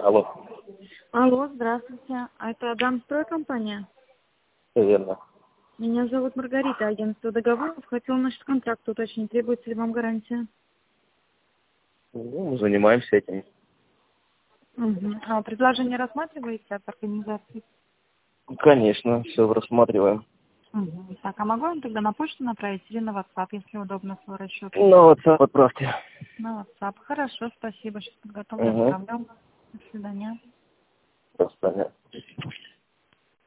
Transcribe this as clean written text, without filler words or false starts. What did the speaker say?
Алло. Алло, здравствуйте. А это Дамстройкомпания? Все верно. Меня зовут Маргарита, агентство договоров. Хотела насчет контракта уточнить, требуется ли вам гарантия? Ну, мы занимаемся этим. Угу. А предложение рассматриваете от организации? Конечно, все рассматриваем. Угу. Так, а могу вам тогда на почту направить или на WhatsApp, если удобно свой расчет? На WhatsApp отправьте. На WhatsApp. Хорошо, спасибо. Сейчас подготовлю, Угу. отправлю. До свидания. Просто,